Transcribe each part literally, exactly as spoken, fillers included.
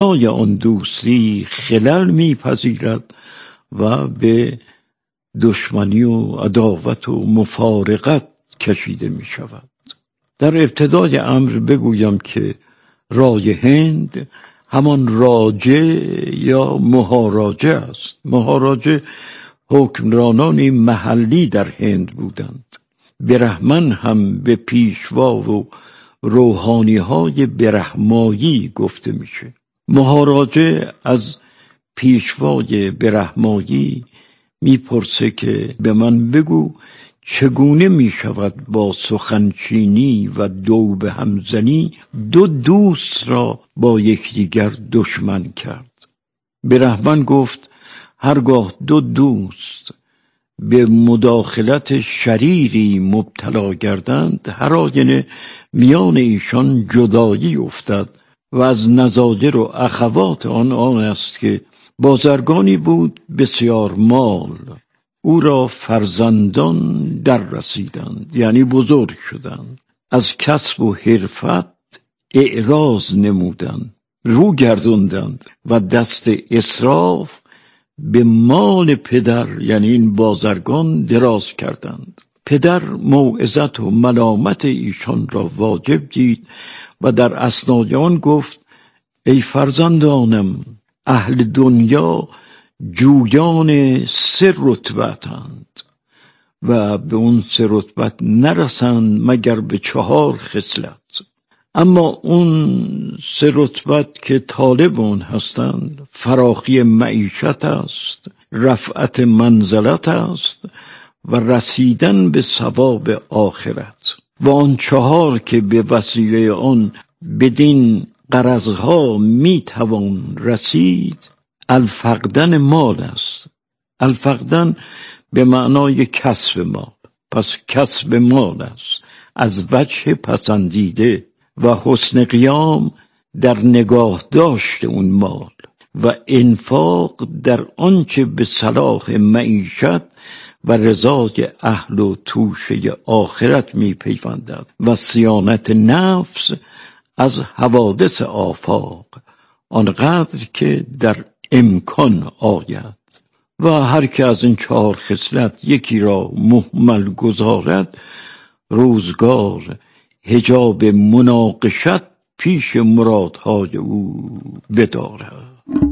بنای آن دوستی خلل میپذیرد و به دشمنی و عداوت و مفارقت کشیده می شود. در ابتدای امر بگویم که رای هند همان راجه یا مهاراجه است. مهاراجه حکمرانانی محلی در هند بودند. برهمن هم به پیشوا و روحانی های برهمایی گفته میشه. مهاراجه از پیشوای برهمایی میپرسه که به من بگو چگونه میشود با سخنچینی و دو به همزنی دو دوست را با یکدیگر دشمن کرد. برهمن گفت هرگاه دو دوست به مداخلت شریری مبتلا گردند هر آینه میان ایشان جدایی افتد و از نظایر و اخوات آن آن است که بازرگانی بود بسیار مال، او را فرزندان در رسیدند، یعنی بزرگ شدند، از کسب و حرفت اعراض نمودند، رو گردوندند و دست اسراف به مال پدر یعنی این بازرگان دراز کردند. پدر موعظت و ملامت ایشان را واجب دید و در اثنای آن گفت ای فرزندانم، اهل دنیا جویان سه رتبتند و به اون سه رتبت نرسند مگر به چهار خصلت. اما اون سه رتبت که طالب اون هستند فراخی معیشت است، رفعت منزلت است و رسیدن به ثواب آخرت. و آن چهار که به وسیله آن بدین غرضها می توان رسید الفقدن مال است. الفقدن به معنای کسب مال، پس کسب مال است از وجه پسندیده و حسن قیام در نگاه داشت اون مال و انفاق در آنچه به صلاح معیشت و رضای اهل و توشه آخرت می پیوندد و صیانت نفس از حوادث آفاق آنقدر که در امکان آید. و هر که از این چهار خصلت یکی را مهمل گذارد روزگار حجاب مناقشت پیش مرادهای او بدارد.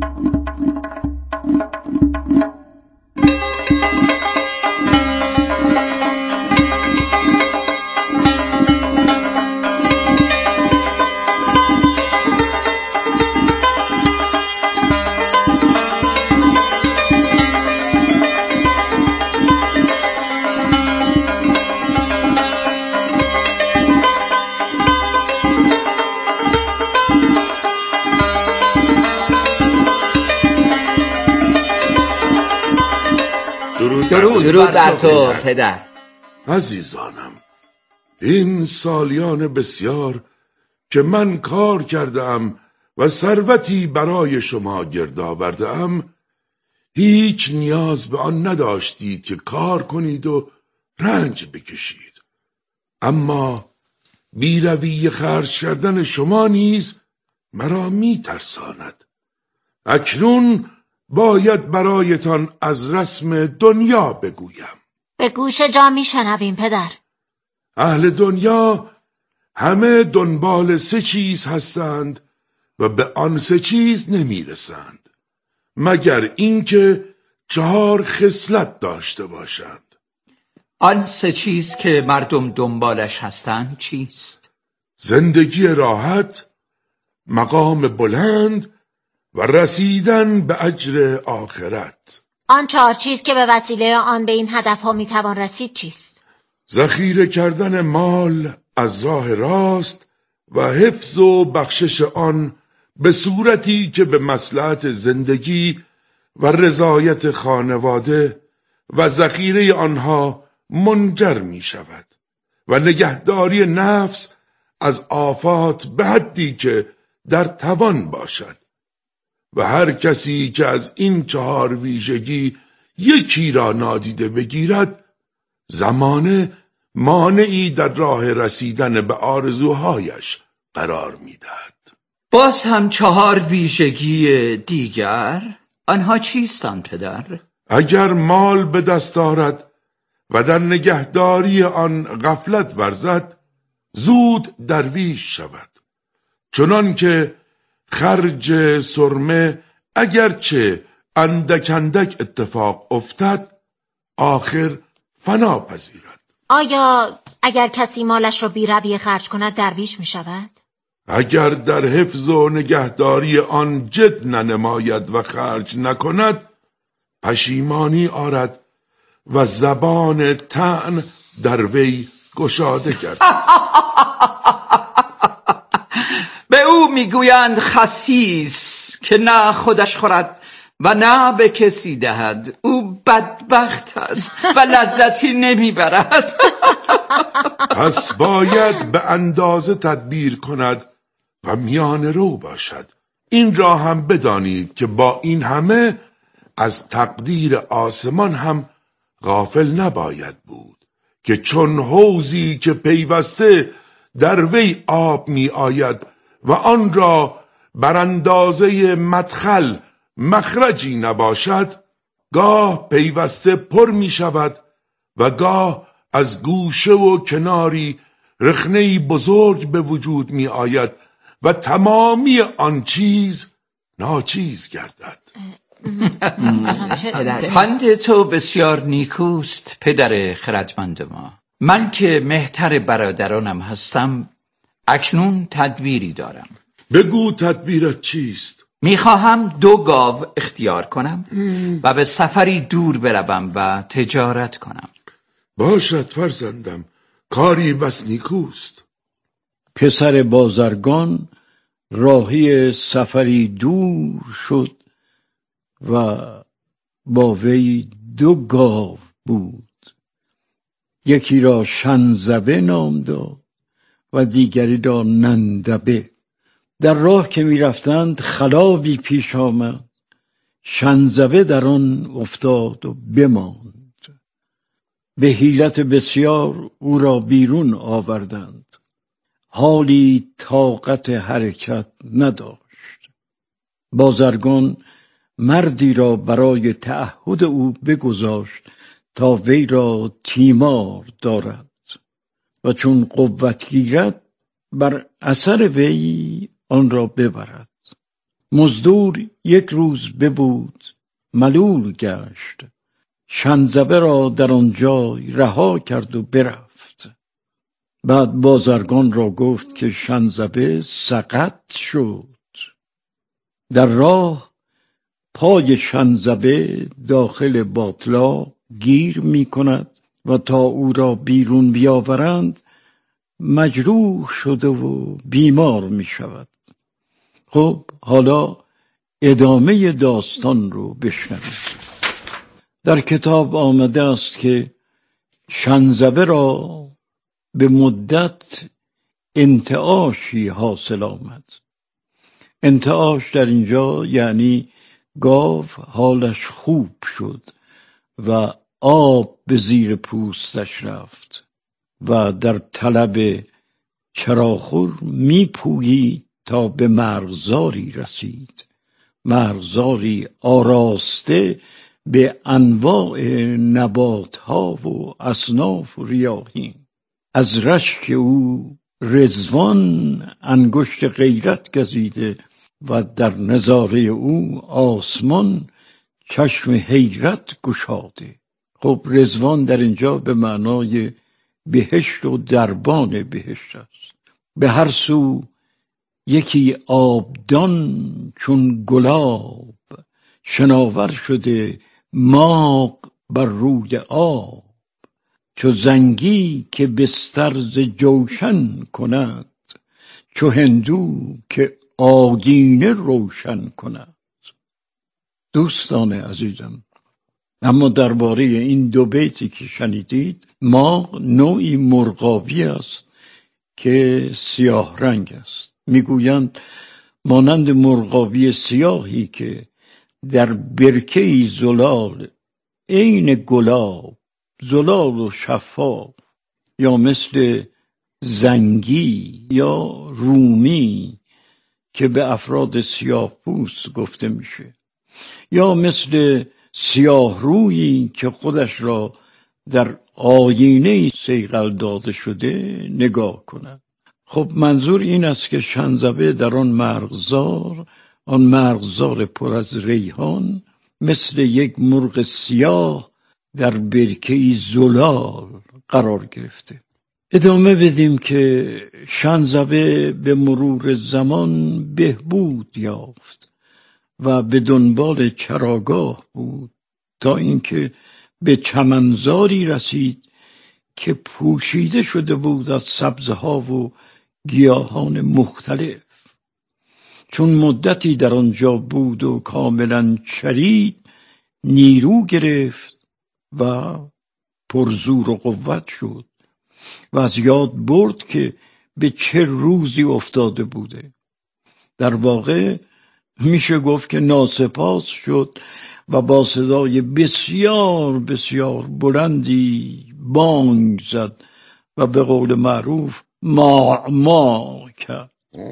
درود, درود بر تو پدر. عزیزانم، این سالیان بسیار که من کار کردم و ثروتی برای شما گرد آوردم هیچ نیاز به آن نداشتید که کار کنید و رنج بکشید. اما بی‌رویه خرج کردن شما نیز مرا می ترساند. اکنون باید برایتان از رسم دنیا بگویم. به گوش جان می شنویم پدر. اهل دنیا همه دنبال سه چیز هستند و به آن سه چیز نمی رسند مگر اینکه چهار خصلت داشته باشند. آن سه چیز که مردم دنبالش هستند چیست؟ زندگی راحت، مقام بلند و رسیدن به اجر آخرت. آن چهار چیز که به وسیله آن به این هدف ها می توان رسید چیست؟ ذخیره کردن مال از راه راست و حفظ و بخشش آن به صورتی که به مصلحت زندگی و رضایت خانواده و ذخیره آنها منجر می شود و نگهداری نفس از آفات به حدی که در توان باشد. و هر کسی که از این چهار ویژگی یکی را نادیده بگیرد زمانه مانعی در راه رسیدن به آرزوهایش قرار می‌دهد. باز هم چهار ویژگی دیگر، آنها چیستند پدر؟ اگر مال به دست آرد و در نگهداری آن غفلت ورزد، زود درویش شود، چنان که خرج سرمه اگرچه اندک اندک اتفاق افتد آخر فنا پذیرد. آیا اگر کسی مالش را بی رویه خرج کند درویش می شود؟ اگر در حفظ و نگهداری آن جد ننماید و خرج نکند پشیمانی آرد و زبان طعن در وی گشاده کرد. به او میگویند خسیس که نه خودش خورد و نه به کسی دهد. او بدبخت است و لذتی نمیبرد. پس باید به اندازه تدبیر کند و میانه رو باشد. این را هم بدانید که با این همه از تقدیر آسمان هم غافل نباید بود که چون حوضی که پیوسته در وی آب می آید و آن را بر اندازه مدخل مخرجی نباشد، گاه پیوسته پر می شود و گاه از گوشه و کناری رخنه‌ای بزرگ به وجود می آید و تمامی آن چیز ناچیز گردد. پند تو بسیار نیکوست پدر خردمند ما. من که مهتر برادرانم هستم اکنون تدبیری دارم. بگو تدبیرت چیست؟ میخواهم دو گاو اختیار کنم و به سفری دور بروم و تجارت کنم. باشد فرزندم، کاری بس نیکوست. پسر بازرگان راهی سفری دور شد و با وی دو گاو بود. یکی را شنزبه نام داد و دیگری را نندبه. در راه که می رفتند خلابی پیش آمد. شنزبه در آن افتاد و بماند. به حیلت بسیار او را بیرون آوردند. حالی طاقت حرکت نداشت. بازرگان مردی را برای تعهد او بگذاشت تا وی را تیمار دارد و چون قوت گیرد بر اثر وی آن را ببرد. مزدور یک روز ببود، ملول گشت. شنزبه را در آن جای رها کرد و برفت. بعد بازرگان را گفت که شنزبه سقط شد. در راه پای شنزبه داخل باطلاق گیر می کند و تا او را بیرون بیاورند مجروح شده و بیمار می شود. خب حالا ادامه داستان رو بشنوید. در کتاب آمده است که شنزبه را به مدت انتعاشی حاصل آمد. انتعاش در اینجا یعنی گاو حالش خوب شد و آب به زیر پوستش رفت و در طلب چراخور می پویید تا به مرغزاری رسید. مرغزاری آراسته به انواع نباتها و اصناف ریاحین. از رشک او رضوان انگشت غیرت گزیده و در نظاره او آسمان چشم حیرت گشاده. خب رضوان در اینجا به معنای بهشت و دربان بهشت است. به هر سو یکی آبدان چون گلاب، شناور شده ماغ بر روی آب. چو زنگی که بستر ز جوشن کند، چو هندو که آدینه روشن کند. دوستان عزیزم، اما درباره این دو بیتی که شنیدید، ماغ نوعی مرغابی است که سیاه رنگ است. میگویند مانند مرغابی سیاهی که در برکه‌ای زلال عین گلاب، زلال و شفاف، یا مثل زنگی یا رومی که به افراد سیاه پوست گفته میشه، یا مثل سیاه رویی که خودش را در آینه صیقل داده شده نگاه کند. خب منظور این است که شنزبه در آن مرغزار، آن مرغزار پر از ریحان، مثل یک مرغ سیاه در برکه‌ای زلال قرار گرفته. ادامه بدیم که شنزبه به مرور زمان بهبود یافت و به دنبال چراگاه بود تا اینکه به چمنزاری رسید که پوشیده شده بود از سبزها و گیاهان مختلف. چون مدتی در آنجا بود و کاملا چرید، نیرو گرفت و پرزور و قوت شد و از یاد برد که به چه روزی افتاده بوده. در واقع میشه گفت که ناسپاس شد و با صدای بسیار بسیار بلندی بانگ زد و به قول معروف ما ما کرد.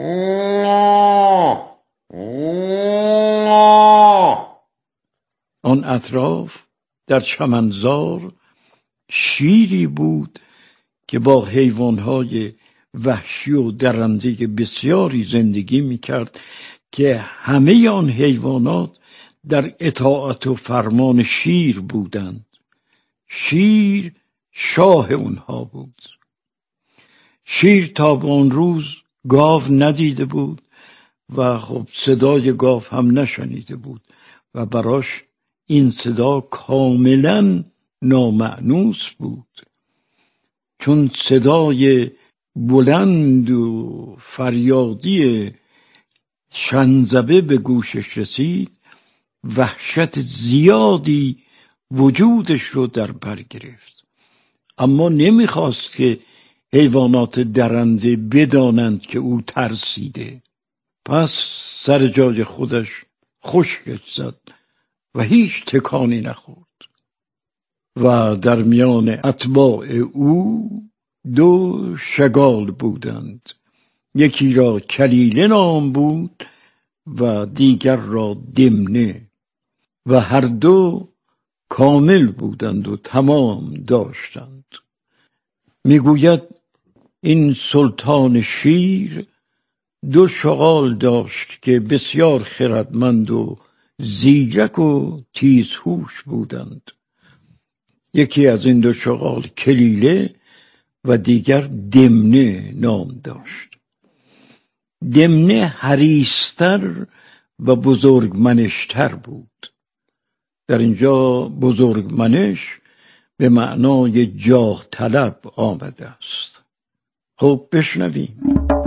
آن اطراف در چمنزار شیری بود که با حیوانهای وحشی و درنده بسیاری زندگی میکرد که همه آن حیوانات در اطاعت و فرمان شیر بودند. شیر شاه اونها بود. شیر تا به آن روز گاو ندیده بود و خب صدای گاو هم نشنیده بود و براش این صدا کاملا نامأنوس بود، چون صدای بلند و فریادی شنزبه به گوشش رسید. وحشت زیادی وجودش رو در بر گرفت، اما نمیخواست که حیوانات درنده بدانند که او ترسیده. پس سر جای خودش خشکش زد و هیچ تکانی نخورد و در میان اتباع او دو شگال بودند، یکی را کلیله نام بود و دیگر را دمنه و هر دو کامل بودند و تمام داشتند. میگوید این سلطان شیر دو شغال داشت که بسیار خردمند و زیرک و تیزهوش بودند. یکی از این دو شغال کلیله و دیگر دمنه نام داشت. دمنه حریص‌تر و بزرگمنشتر بود. در اینجا بزرگمنش به معنای جاه طلب آمده است. خب بشنویم.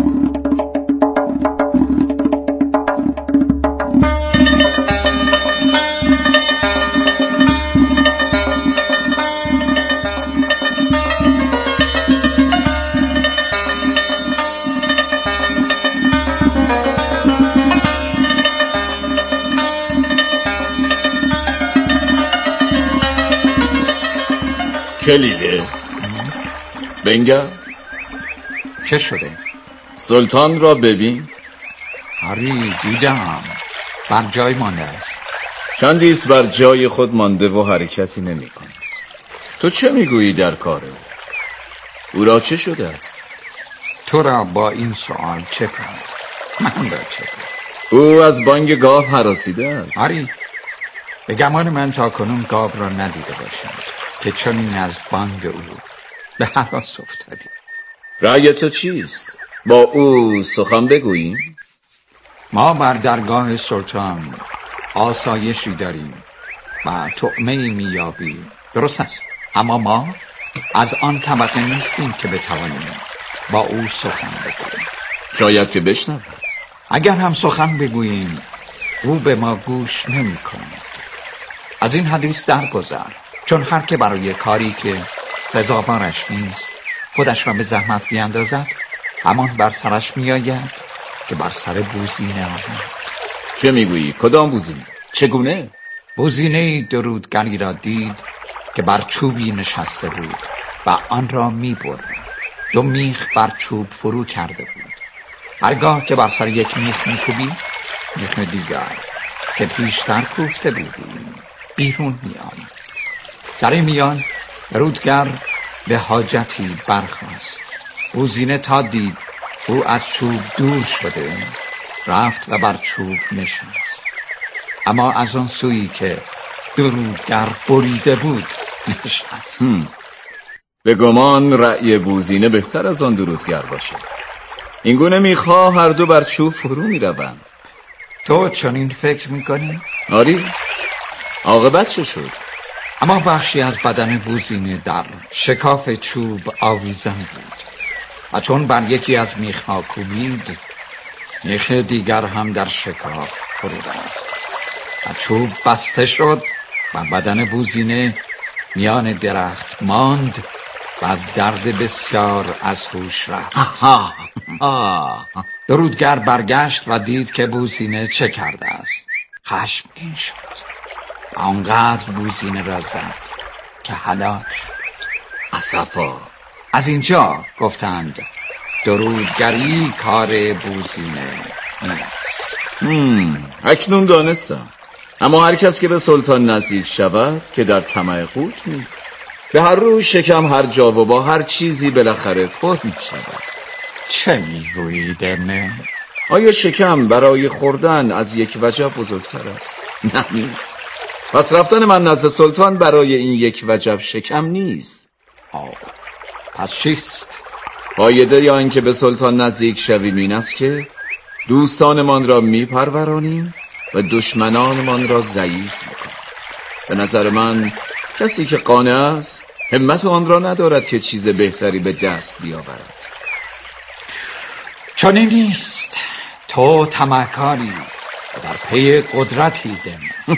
کلیله بنگر چه شده؟ سلطان را ببین. آری دیدم، بر جای مانده است. چندیست بر جای خود مانده و حرکتی نمی کند. تو چه میگویی در کار او؟ او را چه شده است؟ تو را با این سوال چه کنم؟ من را چه کنم؟ او از بانگ گاو هراسیده است. آری، به گمان من تا کنون گاو را ندیده باشم که چنین از بانگ او به هراس افتادی. رأی تو چیست؟ با او سخن بگوییم؟ ما بر درگاه سلطان آسایشی داریم و طعمه میابی، درست است، اما ما از آن طبقه نیستیم که بتوانیم با او سخن بگوییم. شاید که بشنود. اگر هم سخن بگوییم او به ما گوش نمی کند. از این حدیث درگذر، چون هر که برای کاری که سزاوارش نیست خودش را به زحمت بیاندازد، همان بر سرش می آید که بر سر بوزینه آمد. چه میگویی؟ کدام بوزینه؟ چگونه؟ بوزینه درودگری را دید که بر چوبی نشسته بود و آن را می برد. دو میخ بر چوب فرو کرده بود. هرگاه که بر سر یک میخ میکوبی، میخ دیگر که پیشتر کوفته بودی بیرون میآمد. در این میان رودگر به حاجتی برخاست. بوزینه تا دید او از چوب دور شده رفت و بر چوب نشست، اما از آن سویی که درودگر بریده بود نشست. به گمان رأی بوزینه بهتر از آن درودگر باشه. این گونه میخواه هر دو بر چوب فرو میروند. تو چنین فکر میکنی؟ آری. عاقبت چه شد؟ اما بخشی از بدن بوزینه در شکاف چوب آویزان بود و چون بر یکی از میخها کوبید، میخ دیگر هم در شکاف فرو رفت و چوب بسته شد و بدن بوزینه میان درخت ماند و از درد بسیار از هوش رفت. آها. آه. درودگر برگشت و دید که بوزینه چه کرده است. خشمگین شد و آنقدر بوزینه را زد که هلاک شد. اسفا. از اینجا گفتند درودگری کار بوزینه نیست. هم. اکنون دانستم. اما هر کس که به سلطان نزدیک شود که در طمع قوت نیست. به هر روی شکم هر جا و با هر چیزی بالاخره پر می شود. چه میگویی دمنه؟ آیا شکم برای خوردن از یک وجب بزرگتر است؟ نه نیست. پس رفتن من نزد سلطان برای این یک وجب شکم نیست. آه. پس چیست؟ فایده یا اینکه به سلطان نزدیک شویم این است که دوستانمان را می پرورانیم و دشمنانمان را ضعیف میکنیم. به نظر من کسی که قانع است همت آن را ندارد که چیز بهتری به دست بیاورد. چنین نیست. تو طمعکاری و در پی قدرتی دم.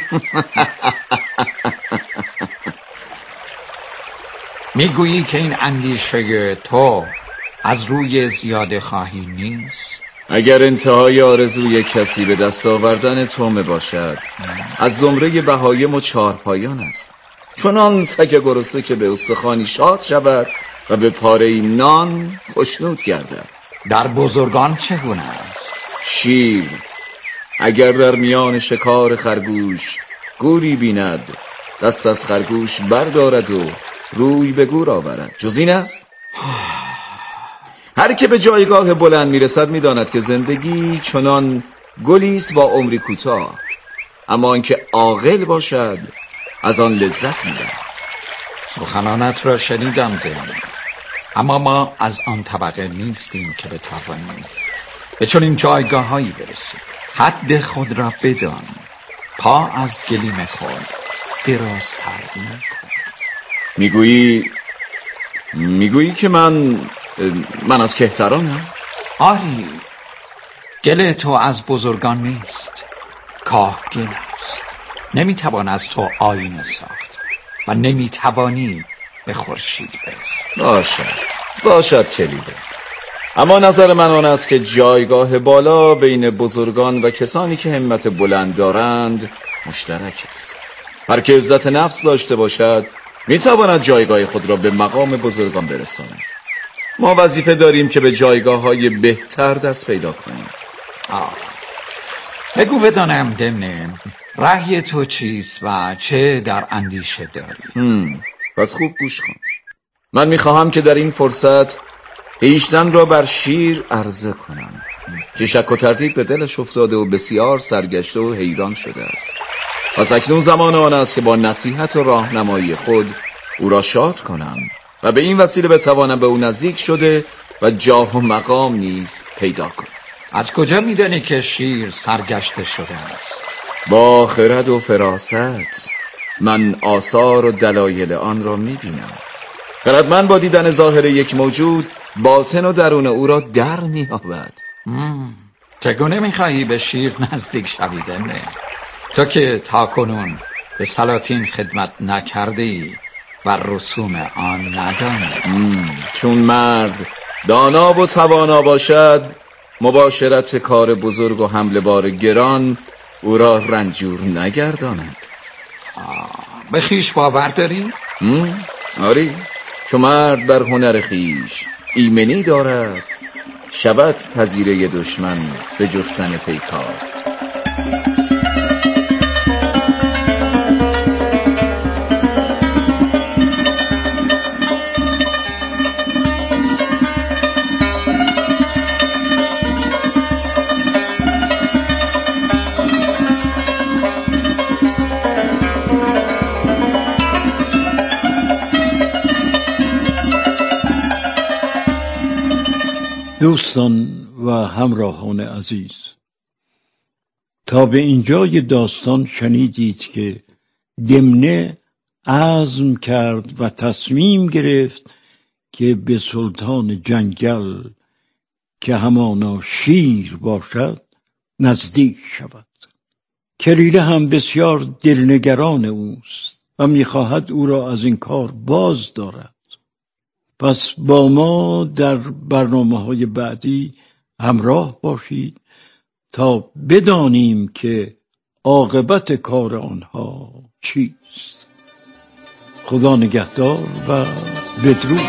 میگویی که این اندیشه تو از روی زیاده خواهی نیست؟ اگر انتهای آرزوی کسی به دست آوردن طعمه باشد، از زمره بهایم و چارپایان است. چنان سگ گرسنه که به استخوانی شاد شود و به پاره‌ای نان خوشنود گردد. در بزرگان چگونه است؟ شیر اگر در میان شکار خرگوش گوری بیند، دست از خرگوش بردارد و روی به گور آورد. جز این است؟ هر که به جایگاه بلند میرسد میداند که زندگی چنان گلیست با عمری کوتاه، اما آنکه عاقل باشد از آن لذت میبرد. سخنانت را شنیدم دم، اما ما از آن طبقه نیستیم که بتوانیم به چنین جایگاه هایی برسیم. حد خود را بدان، پا از گلیم خود درازتر نکن. میگویی میگویی که من من از کهترانم؟ آری، گل تو از بزرگان نیست، کاه گل است. نمیتوان از تو آینه ساخت و نمیتوانی به خورشید برسی. باشد باشد کلیده. اما نظر من آن است که جایگاه بالا بین بزرگان و کسانی که همت بلند دارند مشترک است. هر که عزت نفس داشته باشد میتواند جایگاه خود را به مقام بزرگان برساند. ما وظیفه داریم که به جایگاه های بهتر دست پیدا کنیم. آه. بگو بدانم دمنه، رأی تو چیست و چه در اندیشه داری؟ هم. پس خوب گوش کن. من میخواهم که در این فرصت خویشتن را بر شیر عرضه کنم که شک و تردید به دلش افتاده و بسیار سرگشته و حیران شده است. پس اکنون زمان آن است که با نصیحت و راهنمایی خود او را شاد کنم و به این وسیله بتوانم به او نزدیک شده و جاه و مقام نیز پیدا کنم. از کجا میدانی که شیر سرگشته شده است؟ با خرد و فراست من آثار و دلایل آن را میبینم. خردمند با دیدن ظاهر یک موجود باطن و درون او را در می‌یابد. چگونه میخواهی به شیر نزدیک شوی دمنه؟ تو که تا کنون به سلاطین خدمت نکردی و رسوم آن ندانی. چون مرد دانا و توانا باشد، مباشرت کار بزرگ و حمل بار گران او را رنجور نگرداند. به خویش باور داری؟ آری، چون مرد بر هنر خویش ایمنی دارد، شود پذیره دشمن به جستن پیکار. دوستان و همراهان عزیز، تا به اینجای داستان شنیدید که دمنه عزم کرد و تصمیم گرفت که به سلطان جنگل که همانا شیر باشد نزدیک شود. کلیله هم بسیار دلنگران اوست و میخواهد او را از این کار باز دارد. پس با ما در برنامه‌های بعدی همراه باشید تا بدانیم که عاقبت کار آنها چیست. خدا نگهدار و بدرود.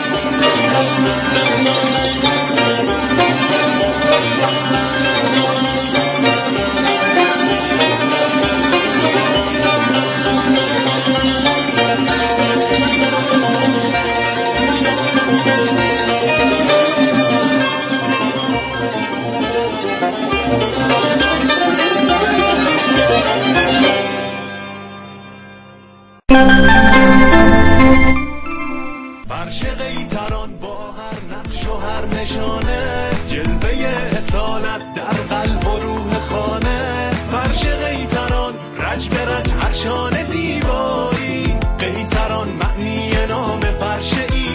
فرش قیتران با هر نقش و هر نشانه، جلوه اصالت در قلب و روح خانه. فرش قیتران رج به رج هرشان زیبایی، قیتران معنی نام فرش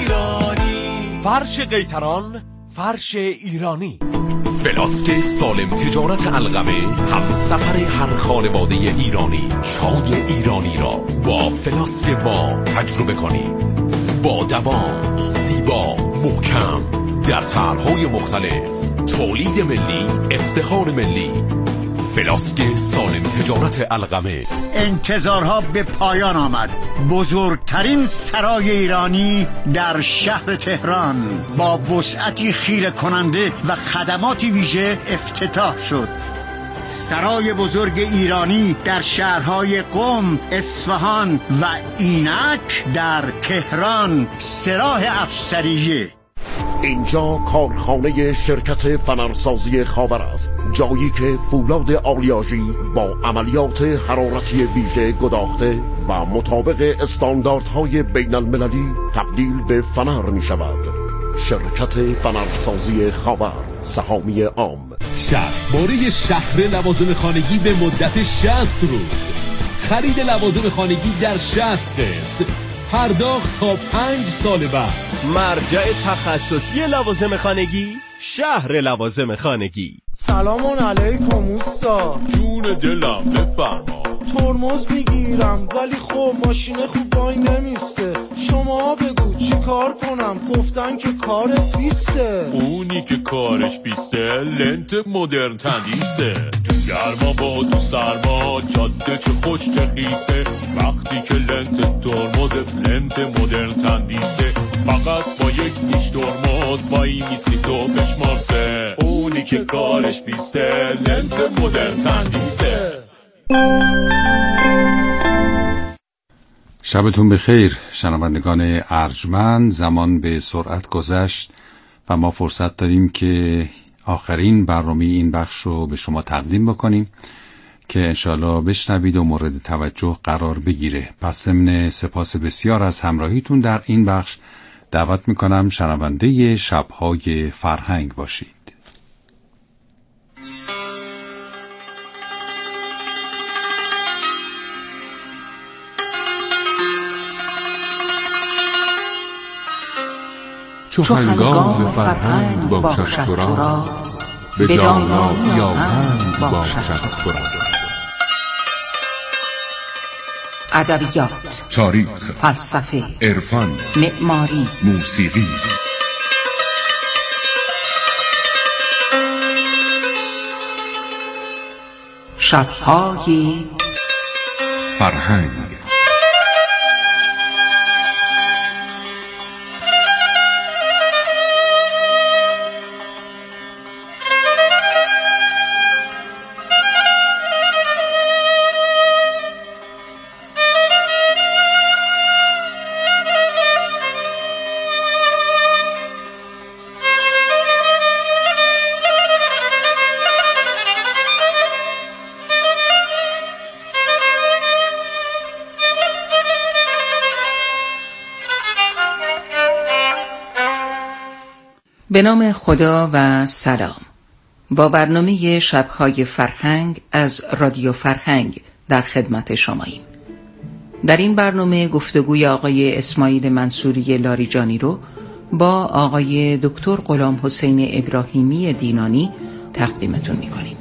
ایرانی. فرش قیتران، فرش ایرانی. فلاسک سالم تجارت القمه، هم سفر هر خانواده ایرانی. چای ایرانی را با فلاسک ما تجربه کنید. با دوام، زیبا، محکم، در طرح‌های مختلف، تولید ملی، افتخار ملی. فلاسک سالم تجارت القمه. انتظارها به پایان آمد. بزرگترین سرای ایرانی در شهر تهران با وسعتی خیره کننده و خدماتی ویژه افتتاح شد. سرای بزرگ ایرانی در شهرهای قم، اصفهان و اینک در تهران، سراح افسریه. اینجا کارخانه شرکت فنرسازی خاور است، جایی که فولاد آلیاژی با عملیات حرارتی ویژه گداخته و مطابق استانداردهای بین المللی تبدیل به فنر می شود. شرکت فنرسازی خاور، سهامی عام. شصت باره شهر لوازم خانگی به مدت شصت روز. خرید لوازم خانگی در شصت قسط، پرداخت تا پنج سال بعد. مرجع تخصصی لوازم خانگی، شهر لوازم خانگی. سلام علیکم اوستا. جون دلم بفرما. ترمز میگیرم ولی خب ماشین خوب وای نمیسته. شما بگو چی کار کنم؟ گفتن که کارت بیسته. اونی که کارش بیسته لنت مدرن تندیسه. تو گرما با تو سرما جاده چه خوش چه خیسه. وقتی که لنت ترمزت لنت مدرن تندیسه، فقط با یک نیش ترمز وای میستی تو بشمارسه. اونی که کارش بیسته لنت مدرن تندیسه. شبتون بخیر شنوندگان ارجمند. زمان به سرعت گذشت و ما فرصت داریم که آخرین برنامه این بخش رو به شما تقدیم بکنیم که انشالله بشنوید و مورد توجه قرار بگیره. پس ضمن سپاس بسیار از همراهیتون در این بخش دعوت میکنم شنونده شب‌های فرهنگ باشید. چو هنگام فرهنگ باشد تو را، به دانایی آهنگ باشد تو را. ادبیات، تاریخ، فلسفه، عرفان، معماری، موسیقی. شب‌های فرهنگ. به نام خدا و سلام. با برنامه شب‌های فرهنگ از رادیو فرهنگ در خدمت شماییم. در این برنامه گفتگوی آقای اسماعیل منصوری لاریجانی رو با آقای دکتر غلام حسین ابراهیمی دینانی تقدیمتون می‌کنیم.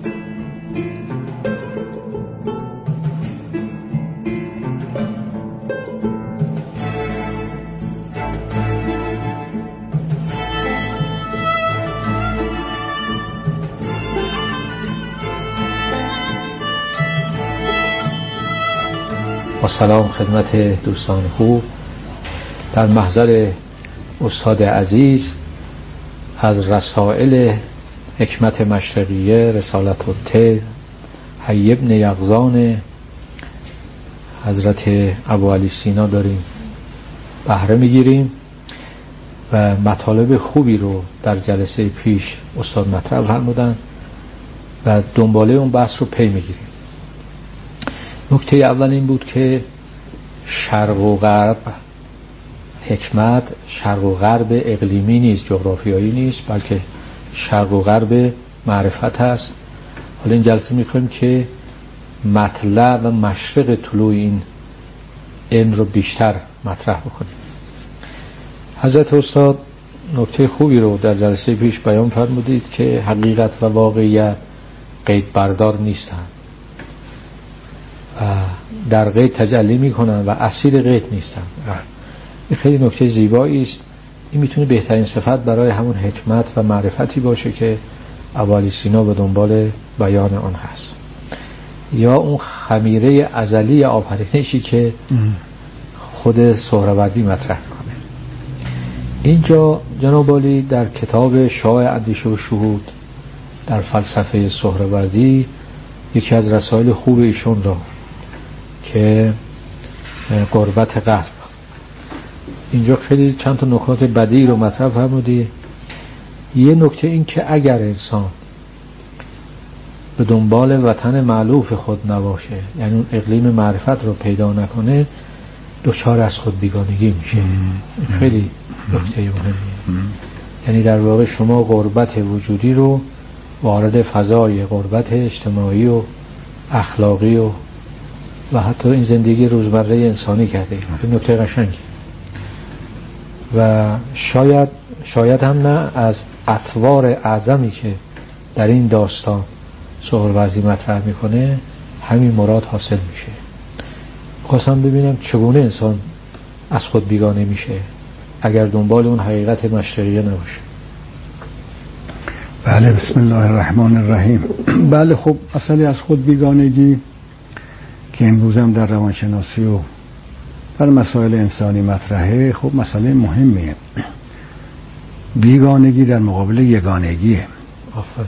با سلام خدمت دوستان خوب. در محضر استاد عزیز از رسائل حکمت مشرقیه رسالت الطیر حی ابن یقظان حضرت ابوعلی سینا داریم بهره میگیریم و مطالب خوبی رو در جلسه پیش استاد مطرح فرمودن و دنباله اون بحث رو پی میگیریم. نکته اول این بود که شرق و غرب حکمت شرق و غرب اقلیمی نیست، جغرافیایی نیست، بلکه شرق و غرب معرفت هست. حالا این جلسه میخوایم که مطلع و مشرق طلوع این علم رو بیشتر مطرح بکنیم. حضرت استاد نکته خوبی رو در جلسه پیش بیان فرمودید که حقیقت و واقعیت قید بردار نیستند و در قید تجلی میکنن و اسیر قید نیستن. این خیلی نکته زیبایی است. این میتونه بهترین صفت برای همون حکمت و معرفتی باشه که ابوعلی سینا به دنبال بیان آن هست، یا اون خمیره ازلی آفرینشی که خود سهروردی مطرح کنه. اینجا جناب عالی در کتاب شاه اندیشه و شهود در فلسفه سهروردی یکی از رسائل خوب ایشون را که قربت قلب، اینجا خیلی چند تا نکات بدیعی رو مطرح فرمودی. یه نکته این که اگر انسان به دنبال وطن مألوف خود نباشه، یعنی اون اقلیم معرفت رو پیدا نکنه، دچار از خود بیگانگی میشه. خیلی نکته مهمیه. یعنی در واقع شما غربت وجودی رو وارد فضای غربت اجتماعی و اخلاقی و و حتی این زندگی روزمره انسانی کرده. این نکته قشنگی و شاید شاید هم نه از اطوار اعظمی که در این داستان سهروردی مطرح میکنه همین مراد حاصل میشه. خواستم ببینم چگونه انسان از خود بیگانه میشه اگر دنبال اون حقیقت مشرقیه نباشه. بله، بسم الله الرحمن الرحیم. بله، خب اصلی از خود بیگانگی که امروز هم در روانشناسی و در مسائل انسانی مطرحه، خب مسئله مهمیه. بیگانگی در مقابل یگانگیه. آفرین.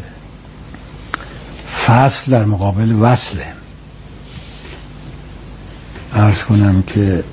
فصل در مقابل وصله. عرض کنم که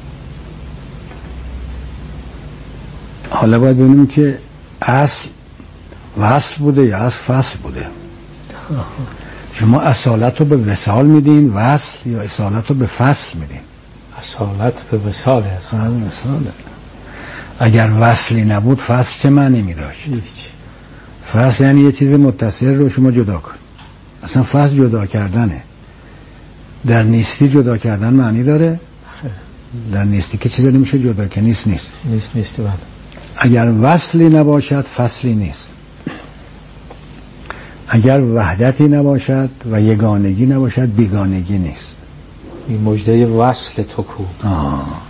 حالا باید ببینیم که اصل وصل بوده یا اصل فصل بوده. شما اصالت رو به وصال میدین وصل، یا اصالت رو به فصل میدین؟ اصالت به وصال هست. همین وصاله. اگر وصلی نبود فصل چه معنی میداشت؟ فصل یعنی یه چیز متصل رو شما جدا کن. اصلا فصل جدا کردنه. در نیستی جدا کردن معنی داره؟ در نیستی که چیزی نمیشه جدا که نیست نیست نیست نیست بله. اگر وصلی نباشد فصلی نیست. اگر وحدتی نباشد و یگانگی نباشد بیگانگی نیست. این مژده وصل تو کو. آه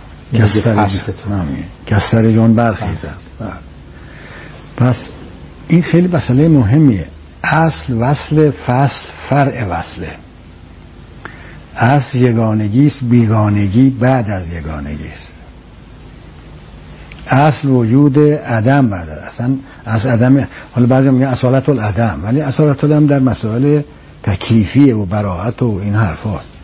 کستر جان برخیزد. پس این خیلی مسئله مهمیه. اصل وصل، فصل فرع وصله. اصل یگانگی است، بیگانگی بعد از یگانگی است. اصل وجود عدم بعد اصلا از عدم. حالا بعضی میگن اصالت العدم، ولی اصالت العدم در مسائل تکلیفیه و براءت و این حرف هست.